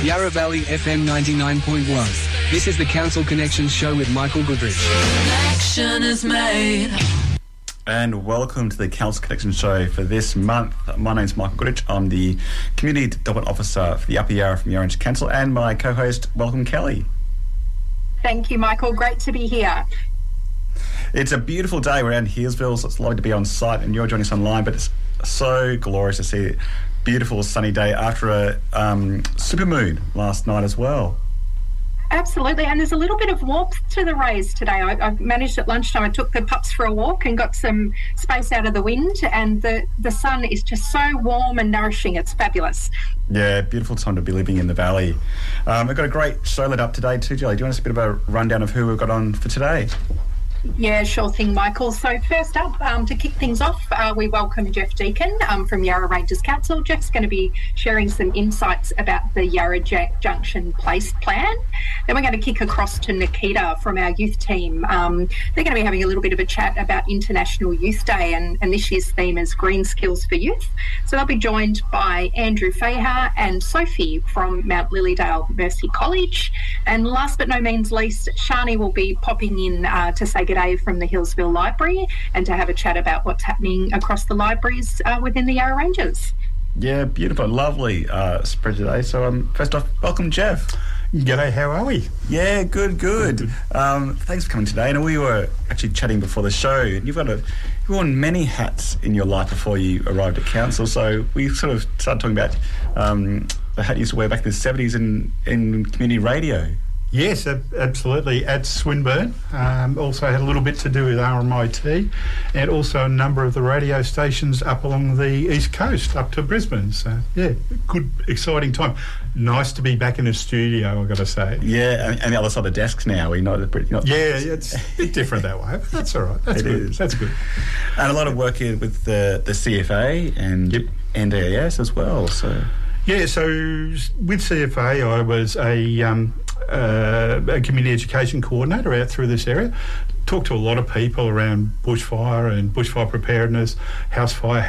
Yarra Valley FM 99.1. This is the Council Connections show with Michael Goodrich. Connection is made. And welcome to the Council Connection show for this month. My name's Michael Goodrich. I'm the Community Development Officer for the Upper Yarra from Yarra Council, and my co-host, welcome Kelly. Thank you, Michael. Great to be here. It's a beautiful day. We're around Healesville, so it's lovely to be on site, and you're joining us online, but it's so glorious to see a beautiful sunny day after a supermoon last night as well. Absolutely, and there's a little bit of warmth to the rays today. I've managed at lunchtime, I took the pups for a walk and got some space out of the wind, and the sun is just so warm and nourishing. It's fabulous. Yeah, beautiful time to be living in the valley. We've got a great show lit up today too, Jelly. Do you want us a bit of a rundown of who we've got on for today? Yeah, sure thing, Michael. So first up, to kick things off, we welcome Jeff Deacon from Yarra Ranges Council. Jeff's going to be sharing some insights about the Yarra Junction Place Plan. Then we're going to kick across to Nikita from our youth team. They're going to be having a little bit of a chat about International Youth Day, and this year's theme is Green Skills for Youth. So they'll be joined by Andrew Fahar and Sophie from Mount Lilydale Mercy College. And last but no means least, Shani will be popping in to say good day from the Healesville Library and to have a chat about what's happening across the libraries within the Yarra Ranges. Yeah, beautiful, lovely spread today. So first off, welcome Jeff. G'day, how are we? Yeah, good. Thanks for coming today. And we were actually chatting before the show, and you've worn many hats in your life before you arrived at council. So we sort of started talking about the hat you used to wear back in the 70s in community radio. Yes, absolutely. At Swinburne, also had a little bit to do with RMIT, and also a number of the radio stations up along the east coast, up to Brisbane. So, yeah, good, exciting time. Nice to be back in the studio, I've got to say. Yeah, and the other side of the desks now. Yeah, it's a bit different that way, but that's all right. That's good. That's good. And a lot of work here with the CFA and NDIS as well. So yeah, so with CFA, I was a community education coordinator out through this area. Talked to a lot of people around bushfire and bushfire preparedness, house fire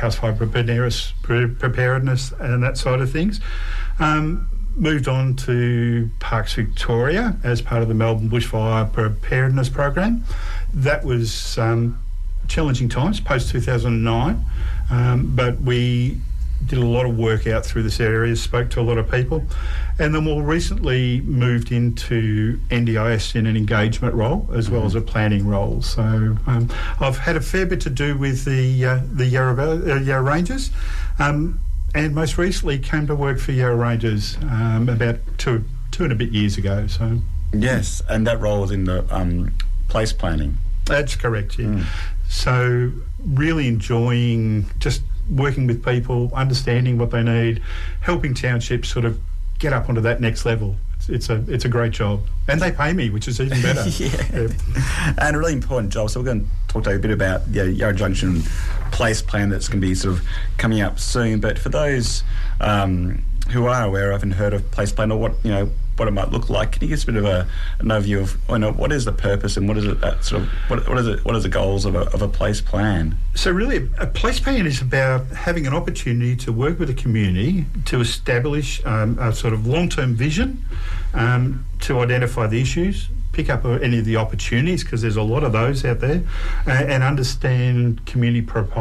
preparedness and that side of things. Moved on to Parks Victoria as part of the Melbourne Bushfire Preparedness Program. That was challenging times, post-2009, but we did a lot of work out through this area, spoke to a lot of people, and then more recently moved into NDIS in an engagement role as well as a planning role. So I've had a fair bit to do with the Yarra Ranges, and most recently came to work for Yarra Ranges about two and a bit years ago. So yes, and that role was in the place planning. That's correct, yeah. So really enjoying just working with people, understanding what they need, helping townships sort of get up onto that next level. It's a great job, and they pay me, which is even better. Yeah. And a really important job. So we're going to talk to you a bit about Yarra Junction Place Plan that's going to be sort of coming up soon. But for those who are aware of and heard of Place Plan, or what it might look like, can you give us a bit of an overview of what is the purpose and what is it that sort of what is the goals of a place plan? So really, a place plan is about having an opportunity to work with a community to establish a sort of long-term vision, to identify the issues, pick up any of the opportunities, because there's a lot of those out there, and understand community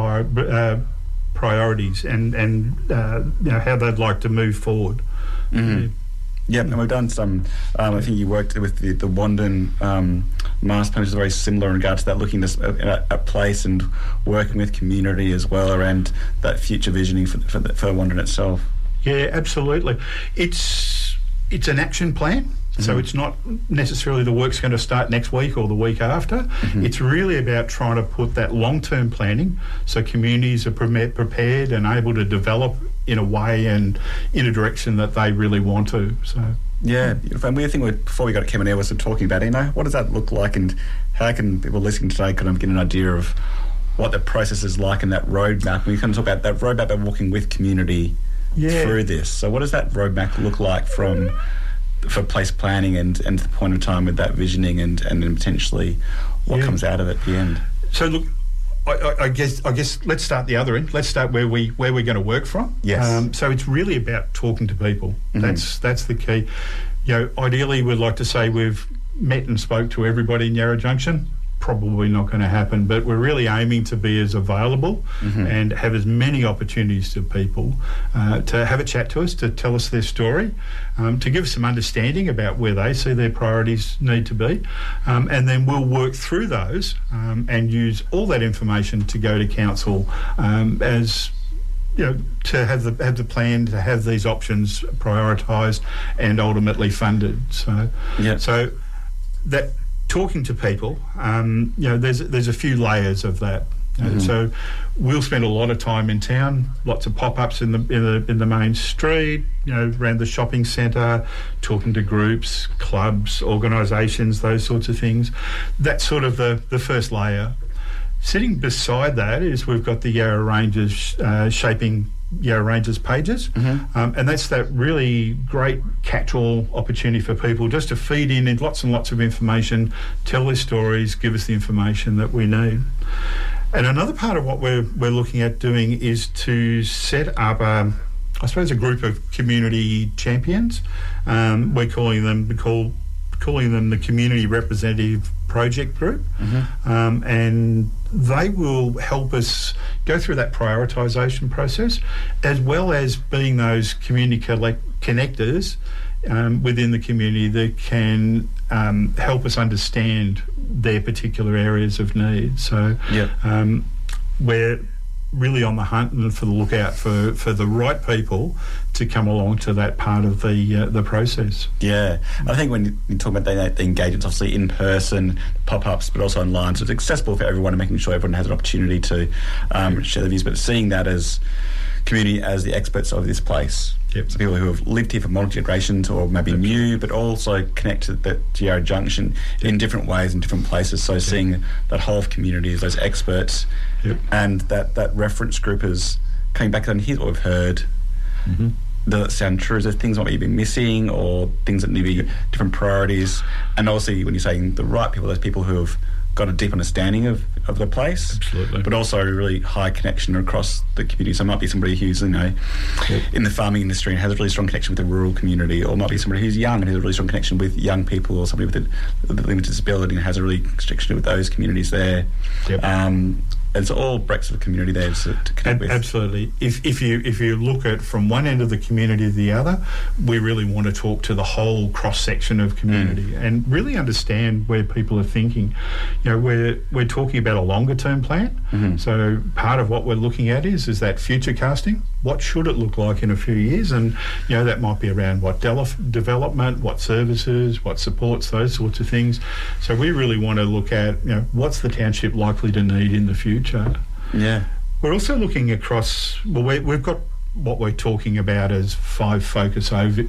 priorities and how they'd like to move forward. Mm-hmm. Yep, and we've done some, I think you worked with the Wandin master plan, which is very similar in regard to that, looking at place and working with community as well around that future visioning for Wandin itself. Yeah, absolutely. It's an action plan. So it's not necessarily the work's going to start next week or the week after. Mm-hmm. It's really about trying to put that long-term planning so communities are prepared and able to develop in a way and in a direction that they really want to. So yeah, beautiful. And we think before we got to Kevin Air, we were talking about, what does that look like, and how can people listening today kind of get an idea of what the process is like and that roadmap? We kind of talk about that roadmap of walking with community through this. So what does that roadmap look like for place planning and the point of time with that visioning and then potentially what comes out of it at the end? So look, I guess let's start the other end. Let's start where we're going to work from. Yes. So it's really about talking to people. That's the key. Ideally, we'd like to say we've met and spoke to everybody in Yarra Junction. Probably not going to happen, but we're really aiming to be as available and have as many opportunities to people to have a chat to us, to tell us their story, to give us some understanding about where they see their priorities need to be, and then we'll work through those and use all that information to go to council as to have the plan, to have these options prioritised and ultimately funded. So that. Talking to people, there's a few layers of that. So we'll spend a lot of time in town, lots of pop-ups in the main street, around the shopping centre, talking to groups, clubs, organisations, those sorts of things. That's sort of the first layer. Sitting beside that is we've got the Yarra Rangers shaping Yarra Rangers pages, and that's that really great catch-all opportunity for people just to feed in lots and lots of information, tell their stories, give us the information that we need. And another part of what we're looking at doing is to set up a group of community champions. We're calling them the Community Representative Project Group, and they will help us go through that prioritisation process, as well as being those community connectors within the community that can help us understand their particular areas of need. So we're really on the hunt and for the lookout for the right people to come along to that part of the process. Yeah, I think when you talk about the engagements, obviously in person, pop-ups, but also online, so it's accessible for everyone and making sure everyone has an opportunity to share their views, but seeing that as community as the experts of this place. Yep. So people who have lived here for multiple generations or maybe new, but also connected to Yarra Junction in different ways in different places. So seeing that whole of community as those experts and that reference group is coming back and here's what we've heard. Does it sound true? Is there things that you've been missing or things that need to be different priorities? And obviously when you're saying the right people, those people who have got a deep understanding of the place, but also a really high connection across the community. So it might be somebody who's in the farming industry and has a really strong connection with the rural community, or it might be somebody who's young and has a really strong connection with young people, or somebody with a limited disability and has a really connection with those communities there. It's all breaks of the community there to connect with. Absolutely. If you look at from one end of the community to the other, we really want to talk to the whole cross section of community and really understand where people are thinking. We're talking about a longer term plan. So part of what we're looking at is that future casting. What should it look like in a few years? And that might be around what development, what services, what supports, those sorts of things. So we really want to look at what's the township likely to need in the future. Yeah. We're also looking across. Well, we've got what we're talking about as 5 focus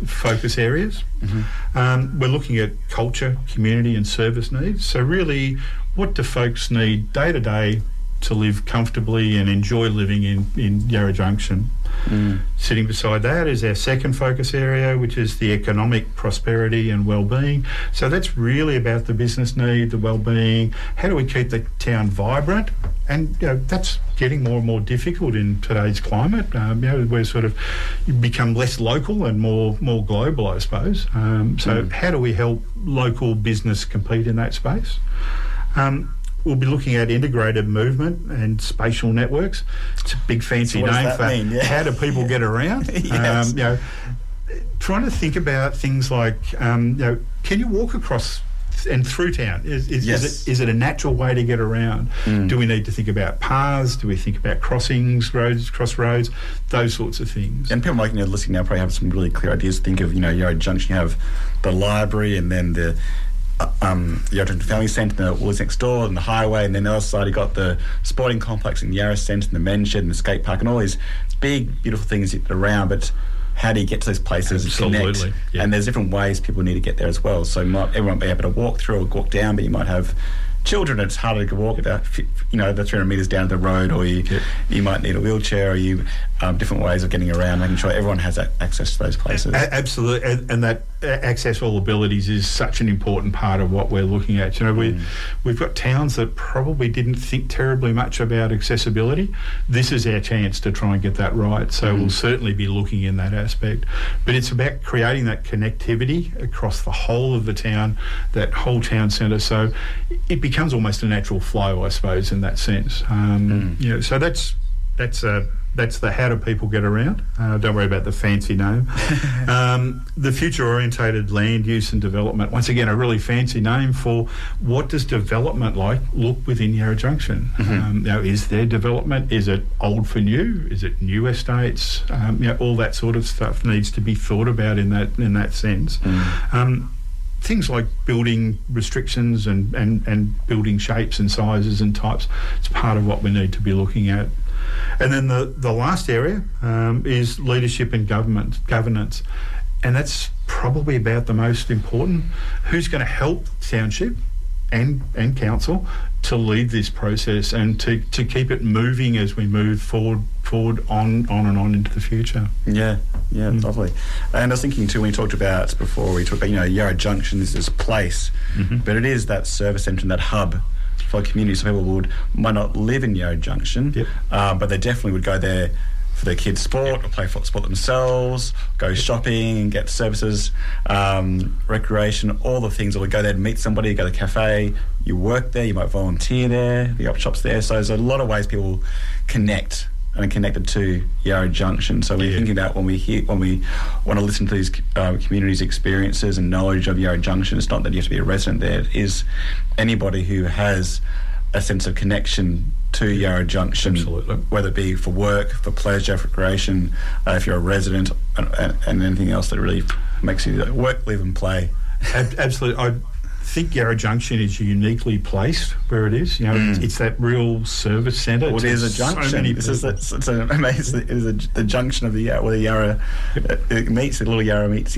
areas. We're looking at culture, community, and service needs. So really, what do folks need day to day to live comfortably and enjoy living in Yarra Junction? Sitting beside that is our second focus area, which is the economic prosperity and well-being. So that's really about the business need, the well-being. How do we keep the town vibrant? And that's getting more and more difficult in today's climate. We're sort of become less local and more global, I suppose. So how do we help local business compete in that space? We'll be looking at integrated movement and spatial networks. It's a big fancy name for how do people get around. Trying to think about things like, can you walk across and through town? Is it a natural way to get around? Do we need to think about paths? Do we think about crossings, crossroads, those sorts of things? And people listening now probably have some really clear ideas. Think of Yarra Junction. You have the library, and then the Yarra Junction Family Centre, and the Woolies next door, and the highway, and then the other side you've got the sporting complex in Yarra Centre, and the men's shed, and the skate park, and all these big, beautiful things around. But how do you get to those places and connect? And there's different ways people need to get there as well. So everyone might be able to walk through or walk down, but you might have children, it's harder to walk the 300 metres down the road, or you might need a wheelchair, or you different ways of getting around, making sure everyone has access to those places. Absolutely, and that access all abilities is such an important part of what we're looking at. We've got towns that probably didn't think terribly much about accessibility. This is our chance to try and get that right, so we'll certainly be looking in that aspect. But it's about creating that connectivity across the whole of the town, that whole town centre, so it becomes almost a natural flow, I suppose, in that sense. So that's the how do people get around. Don't worry about the fancy name. The future-orientated land use and development. Once again, a really fancy name for what does development look within Yarra Junction. Is there development? Is it old for new? Is it new estates? All that sort of stuff needs to be thought about in that sense. Things like building restrictions and building shapes and sizes and types, it's part of what we need to be looking at. And then the last area is leadership and governance. And that's probably about the most important. Who's going to help township and council to lead this process and to keep it moving as we move forward on and on into the future. Yeah, lovely. And I was thinking too, when we talked about Yarra Junction is this place, but it is that service centre and that hub for communities. So people might not live in Yarra Junction, but they definitely would go there for their kids' sport or play sport themselves, go shopping and get services, recreation, all the things. Or we go there to meet somebody, go to the cafe, you work there, you might volunteer there, the op shop's there. So there's a lot of ways people connect and are connected to Yarra Junction. So we're thinking about when we want to listen to these communities' experiences and knowledge of Yarra Junction, it's not that you have to be a resident there. It is anybody who has a sense of connection to Yarra Junction, whether it be for work, for pleasure, for recreation, if you're a resident, and anything else that really makes you work, live and play. Absolutely. I think Yarra Junction is uniquely placed where it is. It's that real service centre. Well, it is a junction. It's an amazing. It is the junction of the Yarra, where the Yarra it meets. The little Yarra meets. The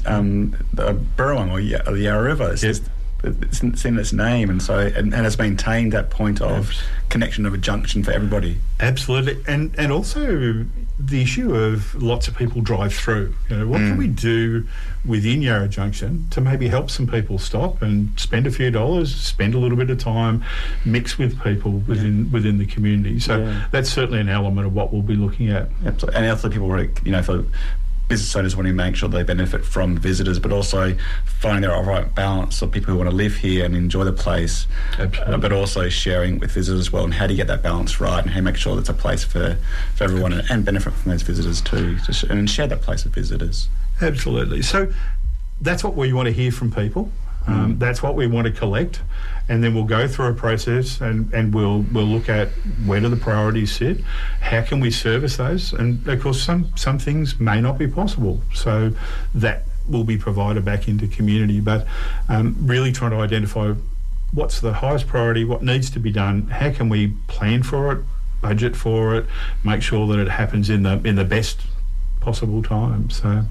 Burrawong or the Yarra River. It's in its name, and so and has maintained that point of connection of a junction for everybody. Absolutely, and also the issue of lots of people drive through. What can we do within Yarra Junction to maybe help some people stop and spend a few dollars, spend a little bit of time, mix with people within the community. So that's certainly an element of what we'll be looking at. Absolutely, and also people for business owners want to make sure they benefit from visitors, but also finding their right balance of people who want to live here and enjoy the place, but also sharing with visitors as well. And how do you get that balance right, and how do you make sure it's a place for everyone and benefit from those visitors too, and share that place with visitors. Absolutely. So that's what we want to hear from people. That's what we want to collect, and then we'll go through a process and we'll look at where do the priorities sit, how can we service those, and of course some things may not be possible, so that will be provided back into community, but really trying to identify what's the highest priority, what needs to be done, how can we plan for it, budget for it, make sure that it happens in the best possible time. So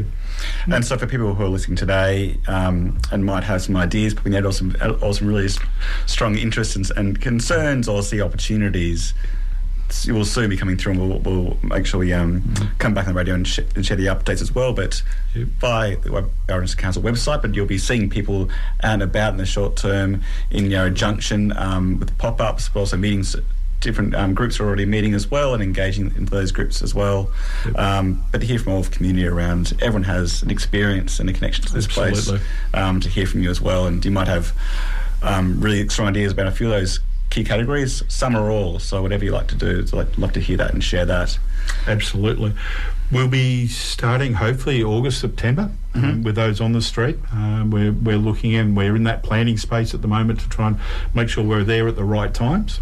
and so for people who are listening today and might have some ideas, but we need also really strong interests and concerns, or see opportunities, you will soon be coming through, and we'll make sure we come back on the radio and share the updates as well, but by the Yarra Council website. But you'll be seeing people out and about in the short term in Yarra Junction with pop-ups, but also meetings. Different groups are already meeting as well and engaging in those groups as well. But to hear from all of the community around, everyone has an experience and a connection to this place. To hear from you as well, and you might have really strong ideas about a few of those key categories, some or all. So whatever you like to do, I'd love to hear that and share that. Absolutely. We'll be starting hopefully August, September with those on the street. We're looking in, we're in that planning space at the moment to try and make sure we're there at the right times,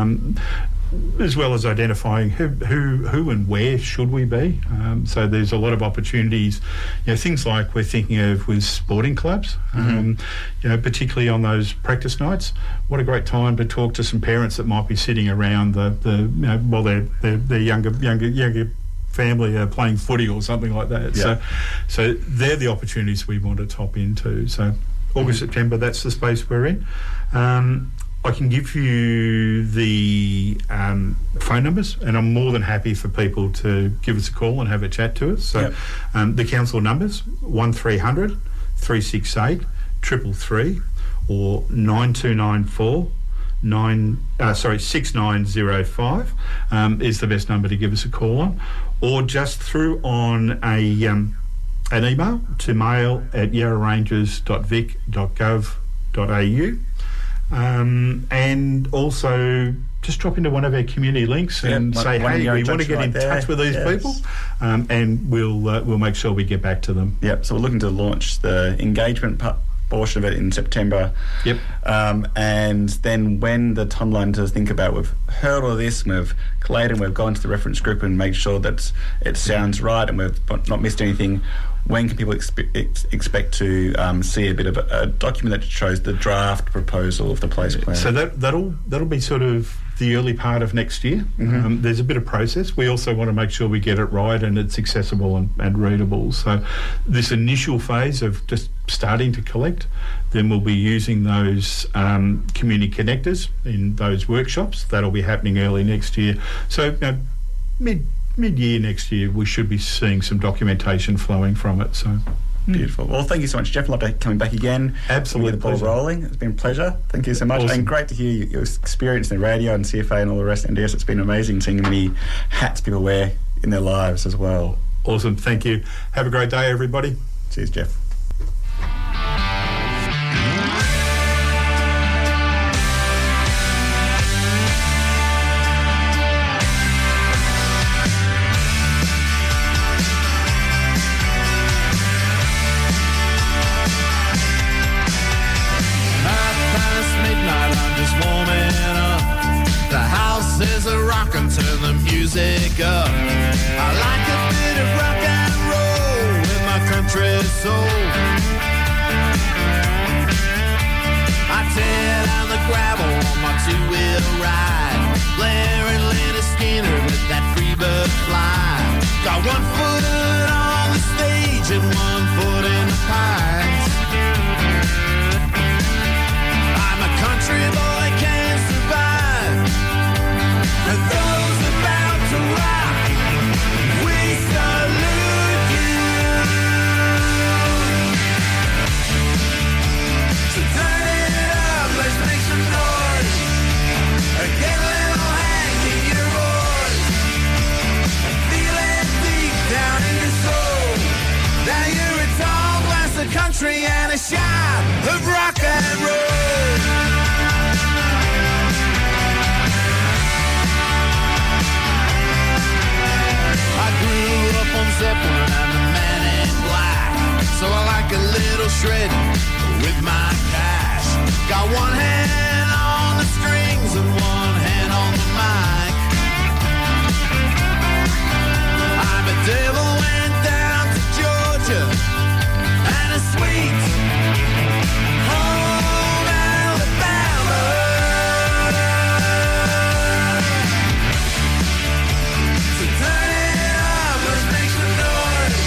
as well as identifying who and where should we be. So there's a lot of opportunities, things like we're thinking of with sporting clubs, particularly on those practice nights. What a great time to talk to some parents that might be sitting around while their younger family are playing footy or something like that. So they're the opportunities we want to top into. So August, September, that's the space we're in. I can give you the phone numbers, and I'm more than happy for people to give us a call and have a chat to us. So the council numbers, 1300 368 333 or 9294 6905 is the best number to give us a call on, or just through on an email to mail@yarrarangers.vic.gov.au. And also just drop into one of our community links and say, hey, we want to get in touch with these people, and we'll make sure we get back to them. Yep, so we're looking to launch the engagement portion of it in September. Yep. And then when the timeline to think about, we've heard all of this, and we've collated, and we've gone to the reference group and made sure that it sounds right and we've not missed anything. When can people expect to see a bit of a document that shows the draft proposal of the place plan? So that'll be sort of the early part of next year. There's a bit of process. We also want to make sure we get it right and it's accessible and readable. So this initial phase of just starting to collect, then we'll be using those community connectors in those workshops. That'll be happening early next year. So mid-year next year, we should be seeing some documentation flowing from it. So beautiful. Well, thank you so much, Jeff. Love to coming back again. Absolutely. Get the ball rolling. It's been a pleasure. Thank you so much. Awesome. And great to hear your experience in the radio and CFA and all the rest. And yes, it's been amazing seeing how many hats people wear in their lives as well. Awesome. Thank you. Have a great day, everybody. Cheers, Jeff. Turn the music up. I like a bit of rock and roll in my country soul. I tear down the gravel on my two-wheel ride, blaring Leonard Skinner with that Freebird fly. Got 1 foot on the stage and 1 foot in the pines. I'm a country boy, can't survive. And those about to rock, we salute you. So turn it up, let's make some noise. Get a little hank in your voice. Feel it deep down in your soul. Now you're a tall glass of country and a shot of rock and roll. I grew up on Zeppelin and the Man in Black, so I like a little shredding with my cash. Got 1 hand on the strings and 1 hand on the mic. I'm a devil went down to Georgia and a sweet home Alabama. So turn it up, let's make some noise.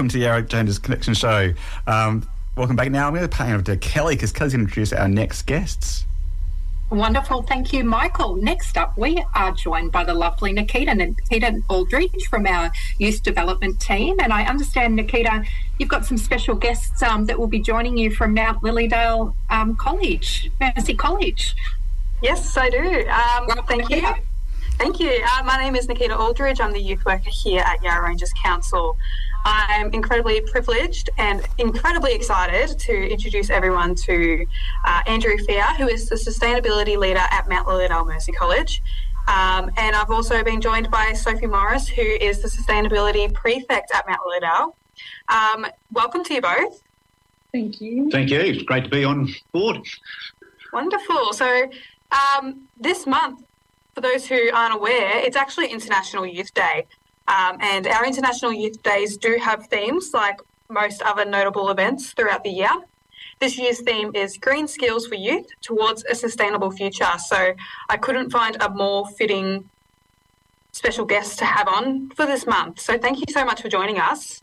welcome to the Yarra Rangers Connection show. Welcome back. Now I'm going to pay over to Kelly because Kelly's going to introduce our next guests. Wonderful. Thank you, Michael. Next up, we are joined by the lovely Nikita Aldridge from our youth development team. And I understand, Nikita, you've got some special guests that will be joining you from Mount Lilydale College, Mercy College. Yes, I do. Thank you. Nikita. Thank you. My name is Nikita Aldridge. I'm the youth worker here at Yarra Rangers Council. I'm incredibly privileged and incredibly excited to introduce everyone to Andrew Fear, who is the Sustainability Leader at Mount Lilydale Mercy College. And I've also been joined by Sophie Morris, who is the Sustainability Prefect at Mount Lilydale. Welcome to you both. Thank you. Thank you. It's great to be on board. Wonderful. So this month, for those who aren't aware, it's actually International Youth Day. And our International Youth Days do have themes like most other notable events throughout the year. This year's theme is Green Skills for Youth Towards a Sustainable Future. So I couldn't find a more fitting special guest to have on for this month. So thank you so much for joining us.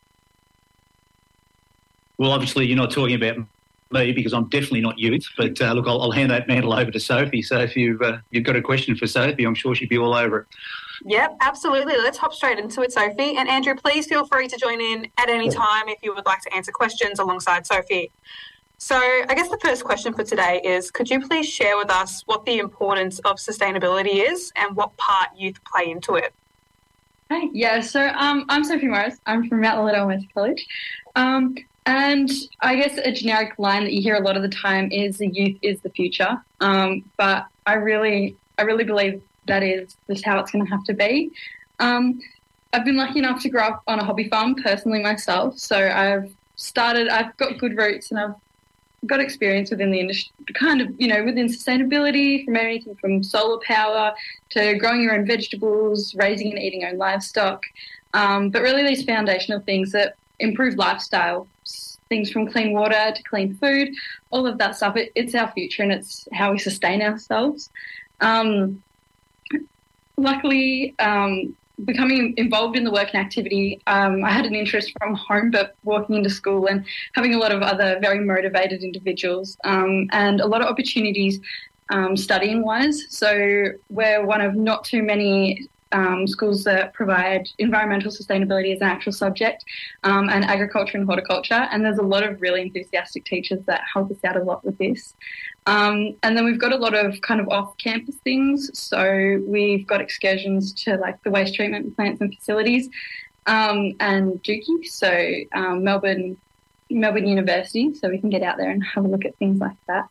Well, obviously you're not talking about me because I'm definitely not youth, but look, I'll hand that mantle over to Sophie. So if you've got a question for Sophie, I'm sure she'd be all over it. Yep, absolutely. Let's hop straight into it, Sophie. And Andrew, please feel free to join in at any time if you would like to answer questions alongside Sophie. So I guess the first question for today is, could you please share with us what the importance of sustainability is and what part youth play into it? Hi. Yeah, so I'm Sophie Morris. I'm from Mount Lilydale Mercy College. And I guess a generic line that you hear a lot of the time is the youth is the future. But I really believe that is just how it's going to have to be. I've been lucky enough to grow up on a hobby farm personally myself. So I've got good roots and I've got experience within the industry, kind of, within sustainability, from anything from solar power to growing your own vegetables, raising and eating your own livestock. But really these foundational things that improve lifestyle, things from clean water to clean food, all of that stuff. It's our future and it's how we sustain ourselves. Luckily, becoming involved in the work and activity, I had an interest from home, but walking into school and having a lot of other very motivated individuals and a lot of opportunities studying-wise. So we're one of not too many schools that provide environmental sustainability as an actual subject and agriculture and horticulture. And there's a lot of really enthusiastic teachers that help us out a lot with this. And then we've got a lot of kind of off-campus things. So we've got excursions to like the waste treatment plants and facilities and Dookie, so Melbourne University, so we can get out there and have a look at things like that.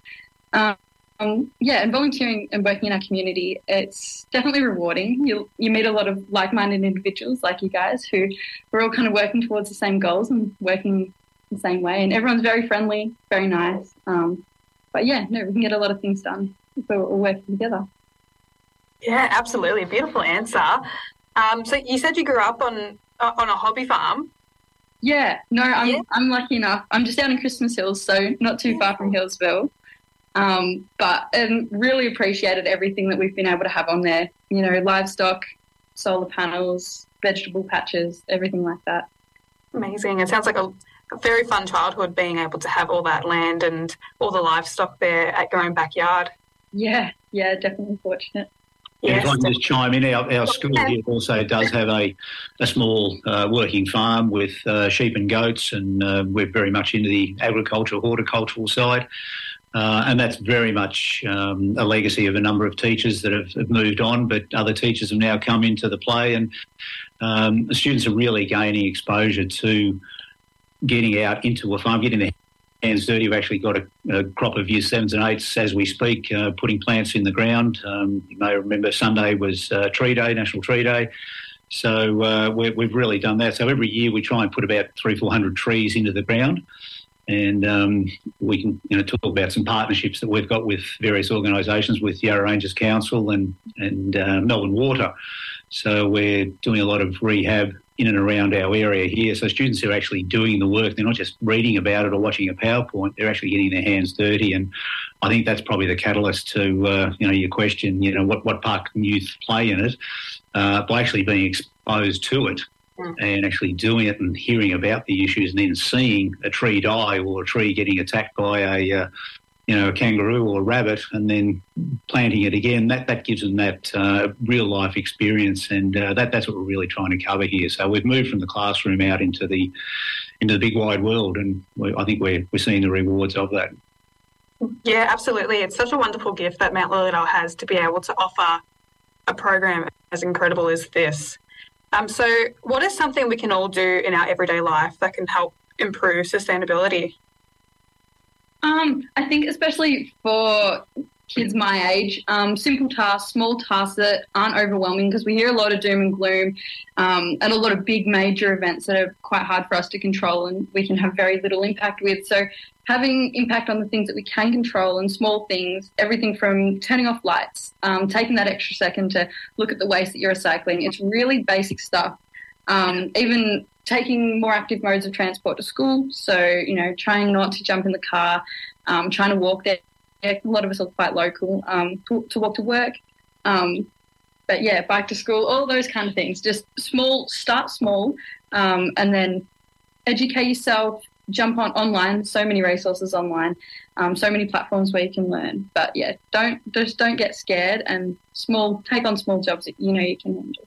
And volunteering and working in our community, it's definitely rewarding. You meet a lot of like-minded individuals like you guys who are all kind of working towards the same goals and working the same way. And everyone's very friendly, very nice. We can get a lot of things done if we're all working together. Yeah, absolutely. Beautiful answer. So you said you grew up on a hobby farm. Yeah, no, I'm lucky enough. I'm just down in Christmas Hills, so not too far from Hillsville. But really appreciated everything that we've been able to have on there, livestock, solar panels, vegetable patches, everything like that. Amazing. It sounds like a very fun childhood being able to have all that land and all the livestock there at your own backyard. Yeah, definitely fortunate. Yeah, Yes. if I can just chime in, our school here also does have a small working farm with sheep and goats, and we're very much into the agricultural, horticultural side. And that's very much a legacy of a number of teachers that have moved on, but other teachers have now come into the play, and the students are really gaining exposure to getting out into a farm, getting their hands dirty. We've actually got a crop of Year 7s and 8s as we speak, putting plants in the ground. You may remember Sunday was Tree Day, National Tree Day. So we've really done that. So every year we try and put about 300-400 trees into the ground. And we can talk about some partnerships that we've got with various organisations, with Yarra Rangers Council and Melbourne Water. So we're doing a lot of rehab in and around our area here. So students are actually doing the work. They're not just reading about it or watching a PowerPoint. They're actually getting their hands dirty. And I think that's probably the catalyst to your question. What part can youth play in it by actually being exposed to it. and actually doing it and hearing about the issues and then seeing a tree die or a tree getting attacked by a kangaroo or a rabbit and then planting it again, that gives them that real life experience, and that's what we're really trying to cover here. So we've moved from the classroom out into the big wide world, and I think we're seeing the rewards of that. Yeah, absolutely. It's such a wonderful gift that Mount Lilydale has to be able to offer a program as incredible as this. So what is something we can all do in our everyday life that can help improve sustainability? I think especially for kids my age, simple tasks, small tasks that aren't overwhelming, because we hear a lot of doom and gloom and a lot of big major events that are quite hard for us to control and we can have very little impact with. So having impact on the things that we can control and small things, everything from turning off lights, taking that extra second to look at the waste that you're recycling. It's really basic stuff. Even taking more active modes of transport to school. So, trying not to jump in the car, trying to walk there. A lot of us are quite local, to walk to work. But yeah, bike to school, all those kind of things. Just start small, and then educate yourself, jump online, so many resources online, so many platforms where you can learn. But yeah, don't get scared and take on small jobs that you can handle.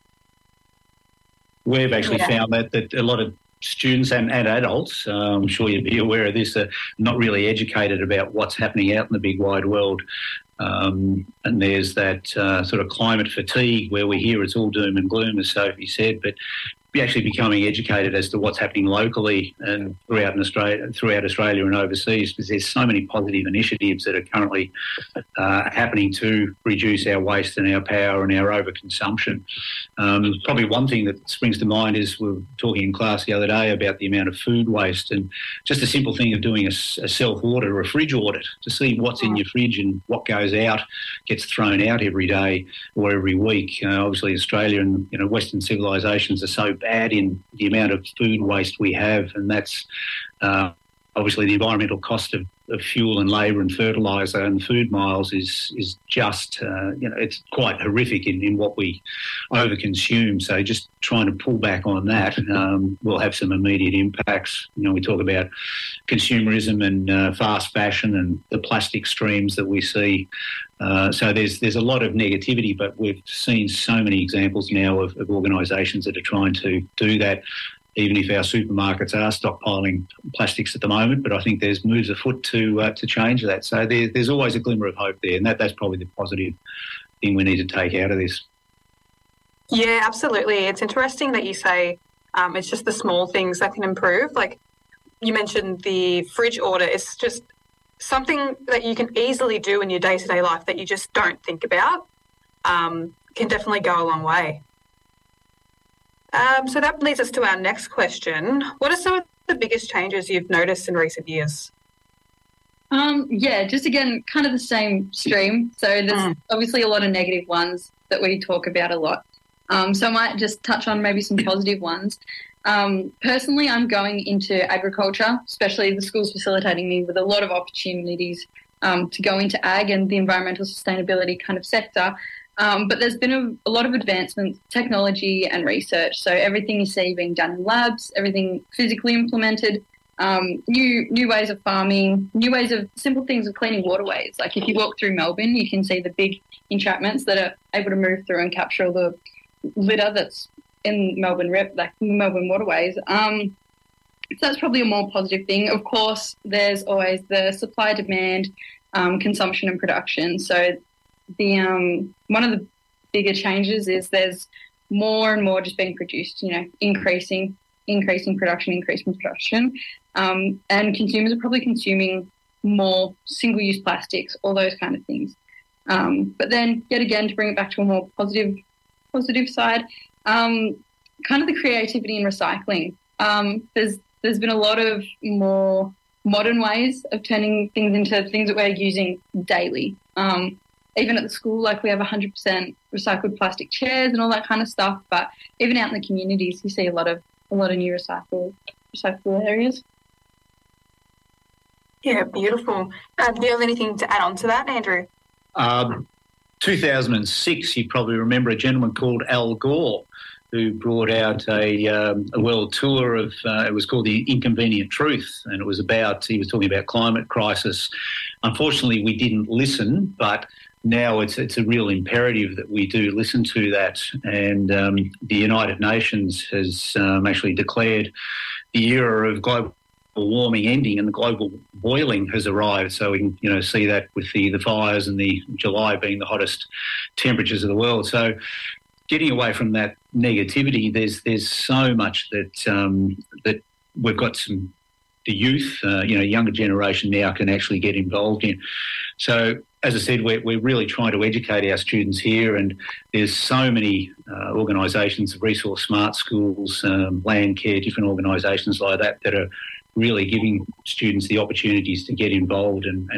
We've actually found that a lot of students and adults, I'm sure you'd be aware of this, are not really educated about what's happening out in the big wide world. And there's that sort of climate fatigue where we hear it's all doom and gloom, as Sophie said, but be actually becoming educated as to what's happening locally and throughout Australia and overseas, because there's so many positive initiatives that are currently happening to reduce our waste and our power and our overconsumption. Probably one thing that springs to mind is we were talking in class the other day about the amount of food waste, and just a simple thing of doing a self-audit or a fridge audit to see what's in your fridge and what goes out, gets thrown out every day or every week. Obviously Australia and Western civilisations are so bad in the amount of food waste we have, and that's obviously the environmental cost of fuel and labour and fertiliser and food miles is just, it's quite horrific in what we overconsume. So just trying to pull back on that will have some immediate impacts. We talk about consumerism and fast fashion and the plastic streams that we see. So there's a lot of negativity, but we've seen so many examples now of organisations that are trying to do that, even if our supermarkets are stockpiling plastics at the moment. But I think there's moves afoot to change that. So there's always a glimmer of hope there, and that's probably the positive thing we need to take out of this. Yeah, absolutely. It's interesting that you say it's just the small things that can improve. Like you mentioned the fridge audit. It's just something that you can easily do in your day-to-day life that you just don't think about, can definitely go a long way. So that leads us to our next question. What are some of the biggest changes you've noticed in recent years? Just again, kind of the same stream. So there's obviously a lot of negative ones that we talk about a lot. So I might just touch on maybe some positive ones. Personally, I'm going into agriculture, especially the school's facilitating me with a lot of opportunities to go into ag and the environmental sustainability kind of sector. But there's been a lot of advancements, technology and research. So everything you see being done in labs, everything physically implemented, new ways of farming, new ways of simple things of cleaning waterways. Like if you walk through Melbourne, you can see the big entrapments that are able to move through and capture all the litter that's in Melbourne waterways. So that's probably a more positive thing. Of course, there's always the supply, demand, consumption and production. So the one of the bigger changes is there's more and more just being produced, increasing production, and consumers are probably consuming more single-use plastics, all those kind of things. But then, yet again, to bring it back to a more positive side, kind of the creativity in recycling. There's been a lot of more modern ways of turning things into things that we're using daily. Even at the school, like we have 100% recycled plastic chairs and all that kind of stuff. But even out in the communities, you see a lot of new recyclable areas. Yeah, beautiful. Do you have anything to add on to that, Andrew? 2006, you probably remember a gentleman called Al Gore, who brought out a world tour of, it was called The Inconvenient Truth, and it was he was talking about climate crisis. Unfortunately, we didn't listen, but now it's a real imperative that we do listen to that. And the United Nations has actually declared the era of global warming ending, and the global boiling has arrived. So we can, see that with the fires and the July being the hottest temperatures of the world. So getting away from that negativity, there's so much that we've got the youth, younger generation now can actually get involved in. So as I said, we're really trying to educate our students here, and there's so many organisations, Resource Smart Schools, Landcare, different organisations like that are really giving students the opportunities to get involved and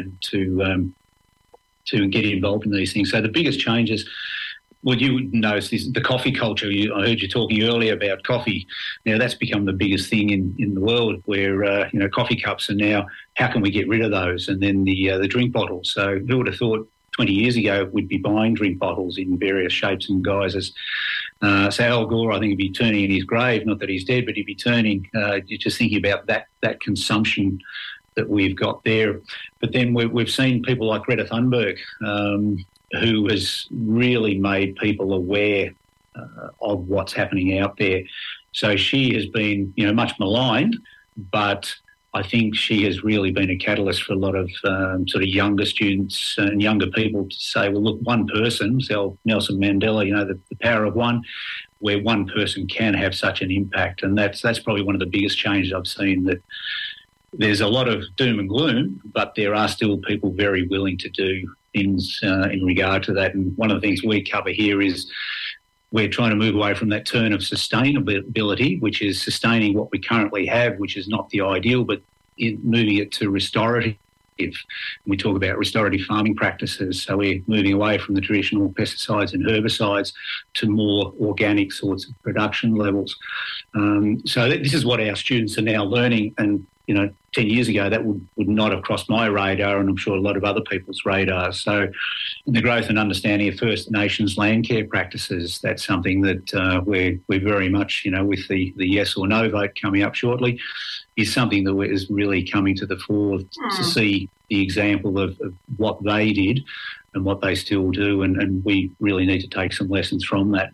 to get involved in these things. So the biggest changes, well, you notice is the coffee culture. I heard you talking earlier about coffee. Now that's become the biggest thing in the world, where coffee cups are now, how can we get rid of those? And then the drink bottles. So who would have thought 20 years ago we'd be buying drink bottles in various shapes and guises? So Al Gore, I think, would be turning in his grave. Not that he's dead, but he'd be turning. You're just thinking about that consumption that we've got there. But then we've seen people like Greta Thunberg, who has really made people aware of what's happening out there. So she has been, much maligned, but I think she has really been a catalyst for a lot of sort of younger students and younger people to say, well, look, one person, so Nelson Mandela, the power of one, where one person can have such an impact. And that's probably one of the biggest changes I've seen, that there's a lot of doom and gloom, but there are still people very willing to do things in regard to that. And one of the things we cover here is we're trying to move away from that term of sustainability, which is sustaining what we currently have, which is not the ideal, but moving it to restorative. We talk about restorative farming practices, so we're moving away from the traditional pesticides and herbicides to more organic sorts of production levels. So this is what our students are now learning, and 10 years ago that would not have crossed my radar, and I'm sure a lot of other people's radars. So the growth and understanding of First Nations land care practices, that's something that we're very much, with the yes or no vote coming up shortly, is something that is really coming to the fore to see the example of what they did and what they still do, and we really need to take some lessons from that.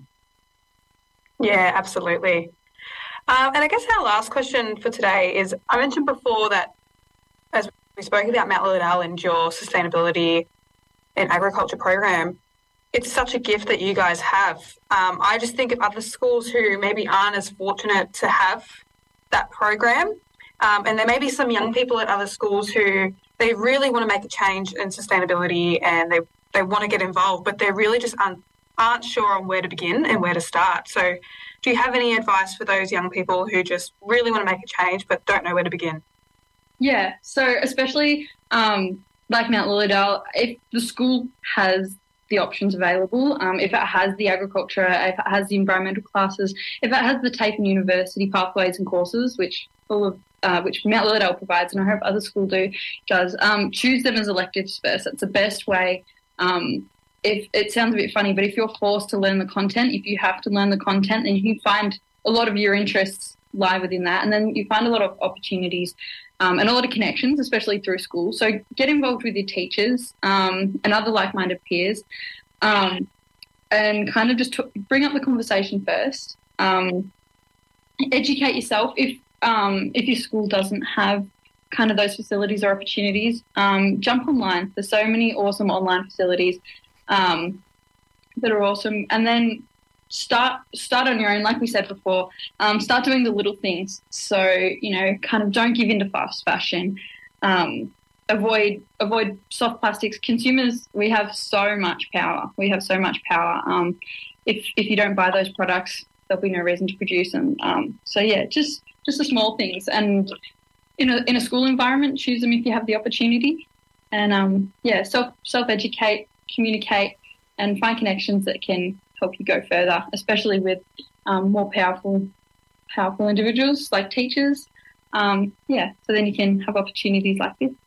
Yeah, absolutely. And I guess our last question for today is, I mentioned before that as we spoke about Mount Lilydale and your sustainability and agriculture program, it's such a gift that you guys have. I just think of other schools who maybe aren't as fortunate to have that program. And there may be some young people at other schools who they really want to make a change in sustainability and they want to get involved, but they really just aren't sure on where to begin and where to start. So do you have any advice for those young people who just really want to make a change but don't know where to begin? Yeah, so especially like Mount Lilydale, if the school has the options available, if it has the agriculture, if it has the environmental classes, if it has the TAFE and university pathways and courses, which Mount Lilydale provides, and I hope other schools does, choose them as electives first. That's the best way. If it sounds a bit funny, but if you're forced to learn the content, if you have to learn the content, then you can find a lot of your interests lie within that, and then you find a lot of opportunities and a lot of connections, especially through school. So get involved with your teachers and other like-minded peers, and kind of just bring up the conversation first. Educate yourself. If your school doesn't have kind of those facilities or opportunities, jump online. There's so many awesome online facilities that are awesome, and then start on your own. Like we said before, start doing the little things. So kind of don't give in to fast fashion. Avoid soft plastics. Consumers, we have so much power. If you don't buy those products, there'll be no reason to produce them. So yeah, just the small things, and in a school environment, choose them if you have the opportunity, and self-educate, communicate, and find connections that can help you go further, especially with more powerful individuals like teachers. So then you can have opportunities like this.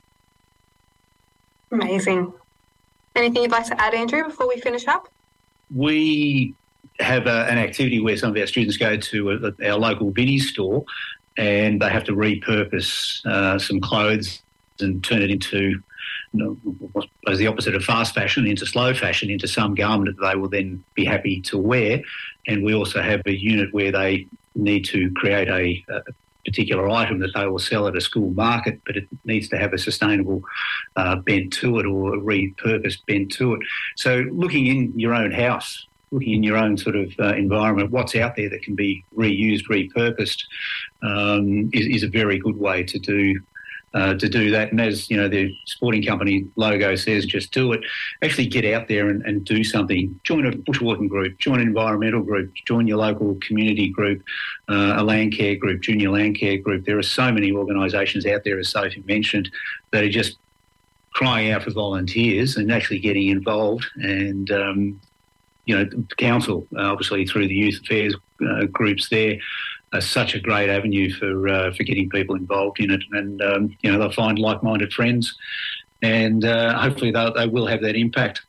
Amazing. Anything you'd like to add, Andrew, before we finish up? We have an activity where some of our students go to our local Vinnie's store and they have to repurpose some clothes and turn it into, the opposite of fast fashion, into slow fashion, into some garment that they will then be happy to wear. And we also have a unit where they need to create a particular item that they will sell at a school market, but it needs to have a sustainable bent to it, or a repurposed bent to it. So looking in your own house, looking in your own sort of environment, what's out there that can be reused, repurposed, is a very good way to do that. And as the sporting company logo says, just do it. Actually get out there and do something. Join a bushwalking group, join an environmental group, join your local community group, a land care group, junior land care group. There are so many organisations out there, as Sophie mentioned, that are just crying out for volunteers and actually getting involved. And the council, obviously through the youth affairs groups there, are such a great avenue for getting people involved in it, and they'll find like-minded friends, and hopefully they will have that impact.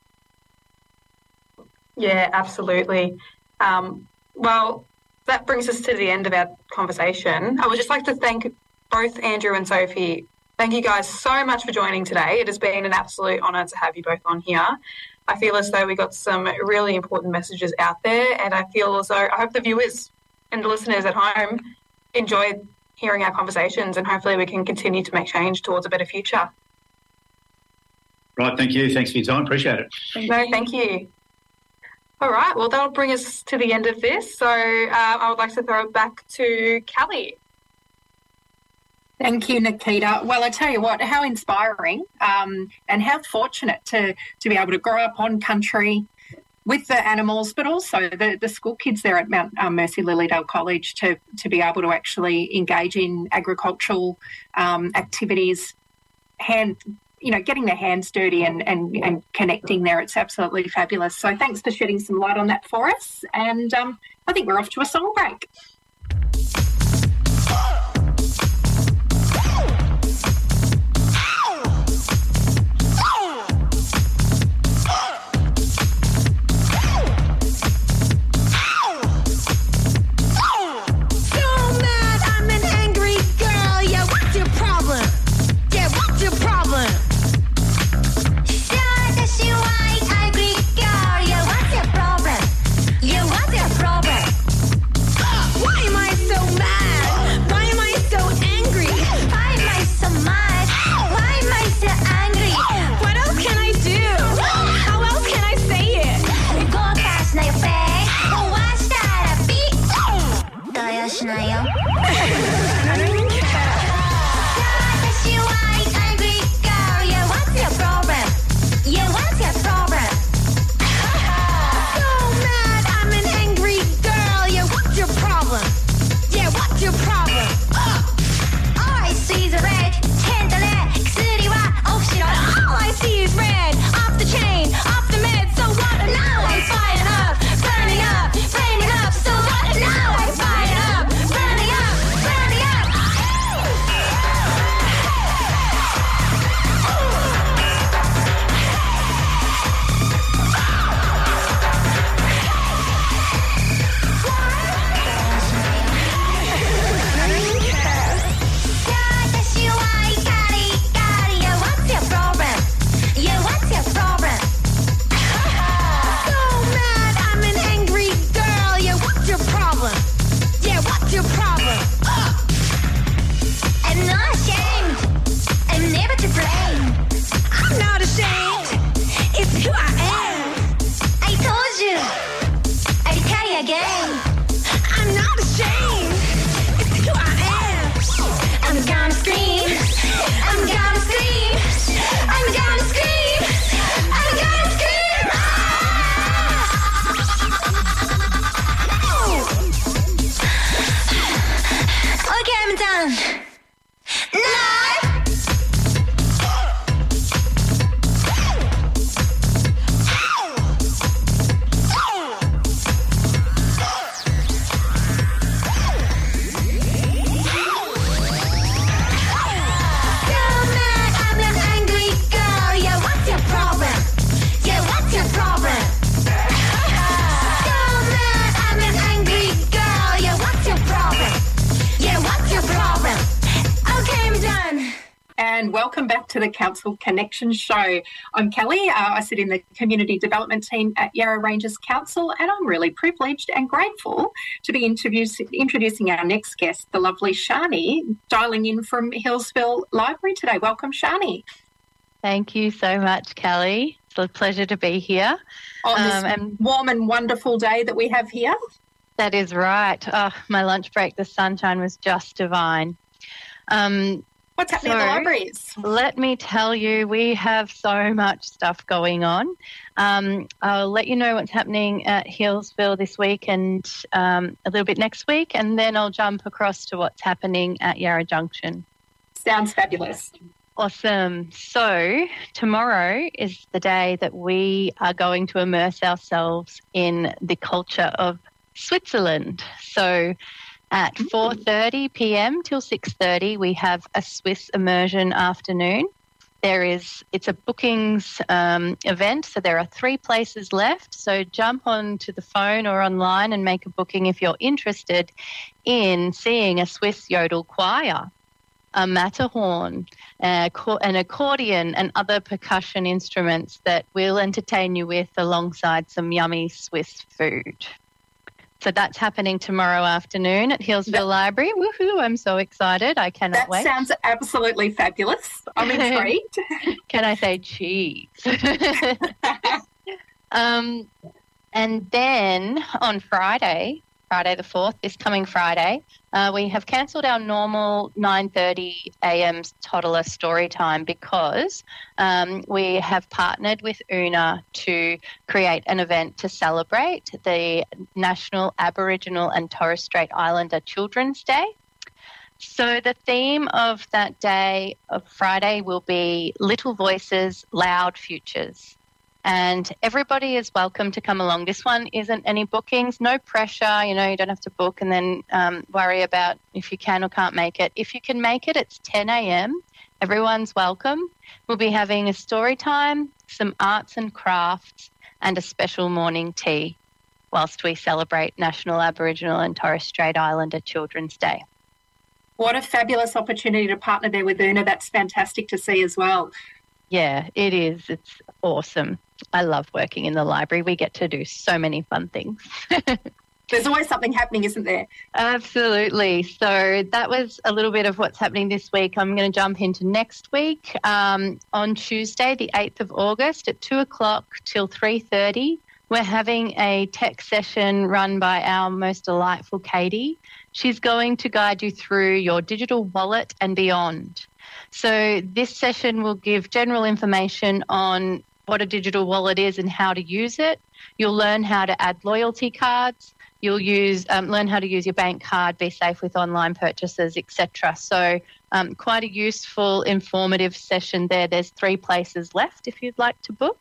Yeah, absolutely. Well, that brings us to the end of our conversation. I would just like to thank both Andrew and Sophie. Thank you guys so much for joining today. It has been an absolute honour to have you both on here. I feel as though we got some really important messages out there, and I feel as though I hope the viewers and the listeners at home enjoyed hearing our conversations, and hopefully we can continue to make change towards a better future. Right, thank you. Thanks for your time. Appreciate it. Thank you. All right, well, that'll bring us to the end of this. So I would like to throw it back to Callie. Thank you, Nikita. Well, I tell you what, how inspiring and how fortunate to be able to grow up on country with the animals, but also the school kids there at Mount Mercy Lilydale College to be able to actually engage in agricultural activities, getting their hands dirty and connecting there. It's absolutely fabulous. So thanks for shedding some light on that for us. And I think we're off to a song break. What? to the Council Connection show. I'm Kelly. I sit in the Community Development team at Yarra Ranges Council, and I'm really privileged and grateful to be introducing our next guest, the lovely Shani, dialing in from Hillsville Library today. Welcome, Shani. Thank you so much, Kelly. It's a pleasure to be here. On this warm and wonderful day that we have here. That is right. Oh, my lunch break, the sunshine was just divine. What's happening at the libraries? Let me tell you, we have so much stuff going on. I'll let you know what's happening at Hillsville this week and a little bit next week, and then I'll jump across to what's happening at Yarra Junction. Sounds fabulous. Awesome. So tomorrow is the day that we are going to immerse ourselves in the culture of Switzerland. So at 4:30 p.m. till 6:30, we have a Swiss immersion afternoon. It's a bookings event, so there are 3 places left. So jump onto the phone or online and make a booking if you're interested in seeing a Swiss yodel choir, a matterhorn, an accordion and other percussion instruments that will entertain you with alongside some yummy Swiss food. So that's happening tomorrow afternoon at Hillsville Library. Woohoo, I'm so excited. I cannot wait. That sounds absolutely fabulous. I'm intrigued. Can I say cheese? And then on Friday the 4th, this coming Friday, we have cancelled our normal 9:30 a.m. toddler story time because we have partnered with Una to create an event to celebrate the National Aboriginal and Torres Strait Islander Children's Day. So the theme of that day, of Friday, will be Little Voices, Loud Futures. And everybody is welcome to come along. This one isn't any bookings, no pressure. You don't have to book and then worry about if you can or can't make it. If you can make it, it's 10 a.m. Everyone's welcome. We'll be having a story time, some arts and crafts, and a special morning tea whilst we celebrate National Aboriginal and Torres Strait Islander Children's Day. What a fabulous opportunity to partner there with Una. That's fantastic to see as well. Yeah, it is. It's awesome. I love working in the library. We get to do so many fun things. There's always something happening, isn't there? Absolutely. So that was a little bit of what's happening this week. I'm going to jump into next week. On Tuesday, the 8th of August at 2 o'clock till 3:30, we're having a tech session run by our most delightful Katie. She's going to guide you through your digital wallet and beyond. So this session will give general information on what a digital wallet is and how to use it. You'll learn how to add loyalty cards. You'll learn how to use your bank card, be safe with online purchases, etc. So quite a useful, informative session there. There's 3 places left if you'd like to book.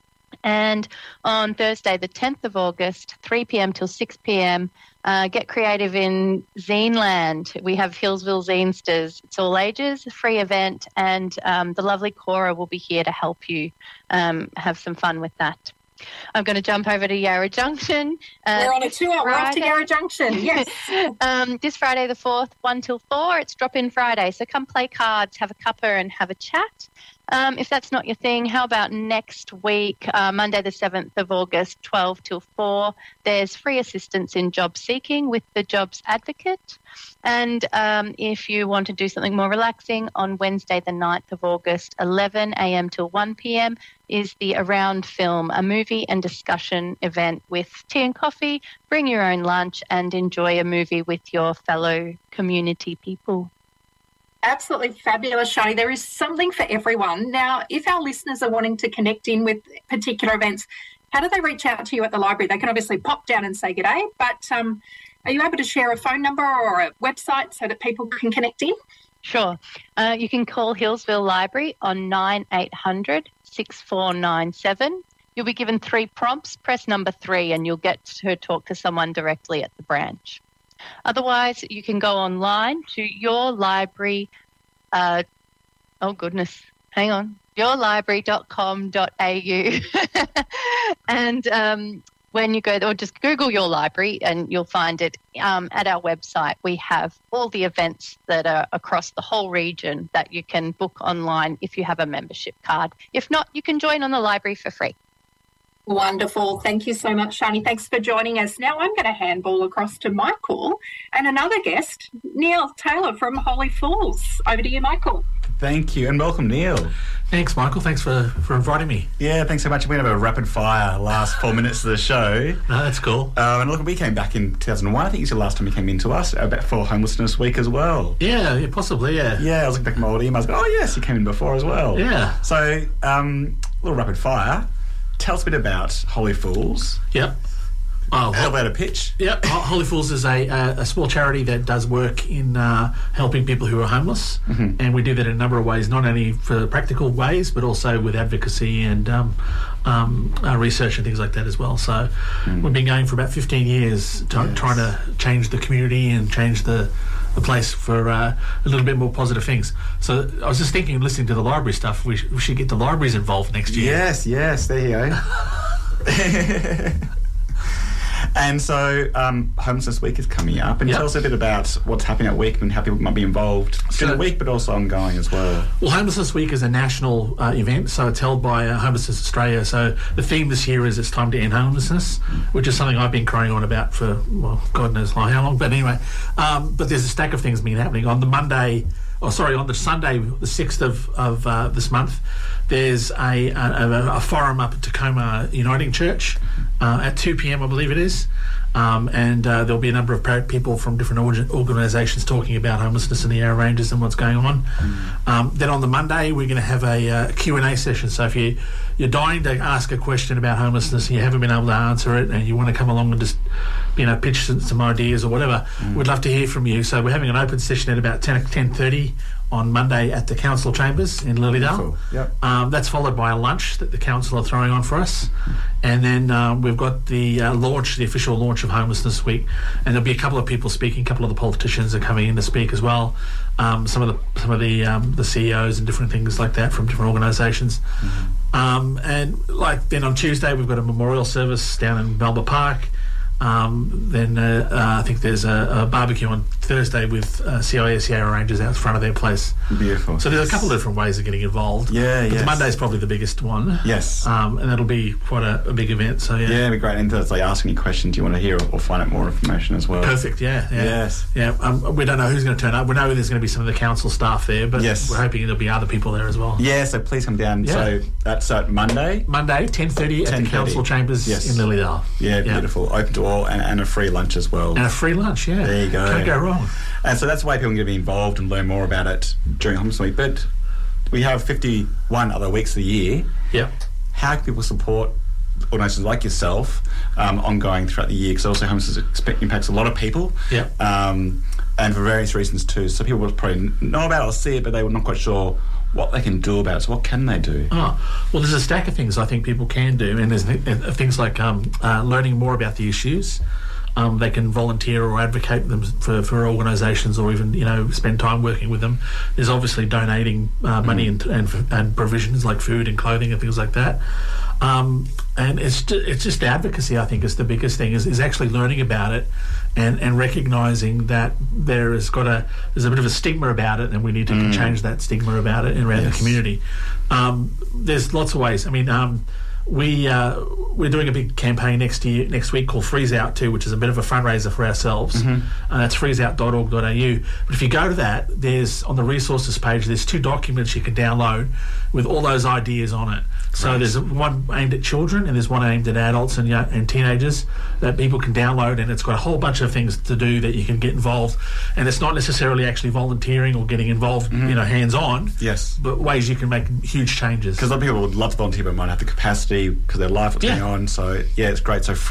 And on Thursday, the 10th of August, 3 p.m. till 6 p.m., get creative in Zineland. We have Hillsville Zinesters. It's all ages, a free event, and the lovely Cora will be here to help you have some fun with that. I'm going to jump over to Yarra Junction. We're on a tour. We're off to Yarra Junction, yes. This Friday the 4th, 1 till 4, it's Drop-In Friday. So come play cards, have a cuppa and have a chat. If that's not your thing, how about next week, Monday the 7th of August, 12 till 4, there's free assistance in job seeking with the Jobs Advocate. And if you want to do something more relaxing, on Wednesday the 9th of August, 11 a.m. till 1 p.m, is the Around Film, a movie and discussion event with tea and coffee. Bring your own lunch and enjoy a movie with your fellow community people. Absolutely fabulous, Shani. There is something for everyone. Now, if our listeners are wanting to connect in with particular events, how do they reach out to you at the library? They can obviously pop down and say g'day, but are you able to share a phone number or a website so that people can connect in? Sure. You can call Hillsville Library on 9800 6497. You'll be given 3 prompts. Press number 3 and you'll get to talk to someone directly at the branch. Otherwise, you can go online to your library. yourlibrary.com.au and when you go there, or just Google your library and you'll find it. At our website, we have all the events that are across the whole region that you can book online if you have a membership card. If not, you can join on the library for free. Wonderful. Thank you so much, Shani. Thanks for joining us. Now I'm going to handball across to Michael and another guest, Neil Taylor from Holy Fools. Over to you, Michael. Thank you, and welcome, Neil. Thanks, Michael. Thanks for inviting me. Yeah, thanks so much. We're going to have a rapid fire last 4 minutes of the show. No, that's cool. And look, we came back in 2001. I think it's the last time you came in to us, about for Homelessness Week as well. Yeah, possibly, yeah. Yeah, I was looking back at my old emails, but yes, you came in before as well. Yeah. So, a little rapid fire. Tell us a bit about Holy Fools. Yep. Oh, elevator pitch. Yep. Holy Fools is a small charity that does work in helping people who are homeless, and we do that in a number of ways, not only for practical ways, but also with advocacy and research and things like that as well. So we've been going for about 15 years trying to change the community and change the place for a little bit more positive things. So I was just thinking, listening to the library stuff, we should get the libraries involved next year. Yes, there you go. And so Homelessness Week is coming up, and tell us a bit about what's happening at week and how people might be involved during the week, but also ongoing as well. Well, Homelessness Week is a national event, so it's held by Homelessness Australia. So the theme this year is It's Time to End Homelessness, which is something I've been crying on about for, well, God knows how long. But anyway, but there's a stack of things been happening. On the Sunday, the 6th of this month, there's a forum up at Tacoma Uniting Church at 2 p.m, I believe it is. And there'll be a number of people from different organisations talking about homelessness in the Yarra Ranges and what's going on. Then on the Monday, we're going to have a Q&A session. So if you're dying to ask a question about homelessness and you haven't been able to answer it and you want to come along and just pitch some ideas or whatever, we'd love to hear from you. So we're having an open session at about 10:30 on Monday at the Council Chambers in Lilydale. Yep. That's followed by a lunch that the council are throwing on for us, and then we've got the official launch of Homelessness Week, and there'll be a couple of people speaking. A couple of the politicians are coming in to speak as well. Some of the CEOs and different things like that from different organisations. And then on Tuesday we've got a memorial service down in Melba Park. Then I think there's a barbecue on Thursday with CIS Yarra Rangers out front of their place. Beautiful. So there's a couple of different ways of getting involved. But Monday's probably the biggest one. Yes. And that'll be quite a big event. So yeah, it'd be great. And it's like ask any questions you want to hear or find out more information as well. Perfect. Yeah. Yes. Yeah. We don't know who's going to turn up. We know there's going to be some of the council staff there, but we're hoping there'll be other people there as well. Yeah. So please come down. Yeah. So that's Monday. Monday, 10:30 at the Council Chambers in Lilydale. Yeah. Beautiful. Open to all and a free lunch as well. And a free lunch. Yeah. There you go. Can't go wrong. And so that's the way people can get involved and learn more about it during Homelessness Week. But we have 51 other weeks of the year. Yep. How can people support organisations like yourself ongoing throughout the year? Because also homelessness impacts a lot of people. Yep. And for various reasons too. So people will probably know about it or see it, but they were not quite sure what they can do about it. So what can they do? Well, there's a stack of things I think people can do, and there's things like learning more about the issues. They can volunteer or advocate them for organisations, or even spend time working with them. There's obviously donating money and provisions like food and clothing and things like that. And it's just advocacy. I think is the biggest thing. Is actually learning about it and recognising that there's a bit of a stigma about it, and we need to change that stigma about it around the community. There's lots of ways. I mean. We're doing a big campaign next week called Freeze Out too, which is a bit of a fundraiser for ourselves. And that's freezeout.org.au. But if you go to that, there's on the resources page, there's 2 documents you can download with all those ideas on it. So there's one aimed at children and there's one aimed at adults and teenagers that people can download, and it's got a whole bunch of things to do that you can get involved. And it's not necessarily actually volunteering or getting involved, hands-on. Yes. But ways you can make huge changes. Because a lot of people would love to volunteer but might not have the capacity because their life is going on. So it's great. So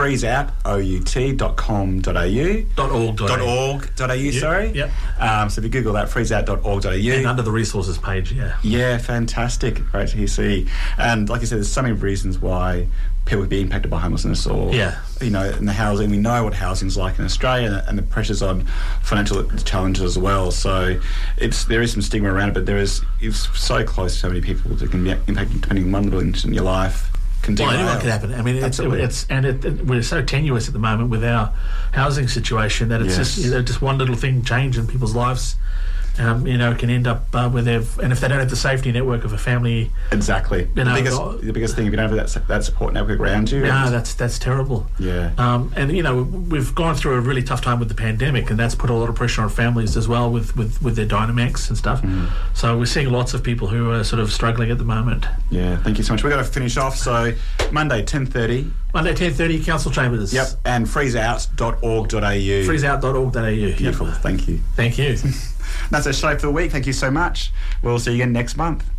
freezeout.org.au. Sorry. Yep. So if you Google that, freezeout.org.au. And under the resources page, Yeah, fantastic. Great to see. And like you said, there's so many reasons why people would be impacted by homelessness or, in the housing. We know what housing's like in Australia and the pressures on financial challenges as well. So there is some stigma around it, but it's so close to so many people that can be impacted depending on one little incident in your life can derail. Well, anyone can happen. I mean, Absolutely. we're so tenuous at the moment with our housing situation that it's just one little thing change in people's lives. Can end up and if they don't have the safety network of a family, exactly. The biggest thing, if you don't have that support network around you, that's terrible. Yeah. And we've gone through a really tough time with the pandemic, and that's put a lot of pressure on families as well with their Dynamax and stuff. So we're seeing lots of people who are sort of struggling at the moment. Yeah. Thank you so much. We've got to finish off. So Monday 10:30. Monday 10:30, council chambers. Yep. And freezeout.org.au. Freezeout.org.au. Beautiful. Yep. Thank you. Thank you. That's our show for the week. Thank you so much. We'll see you again next month.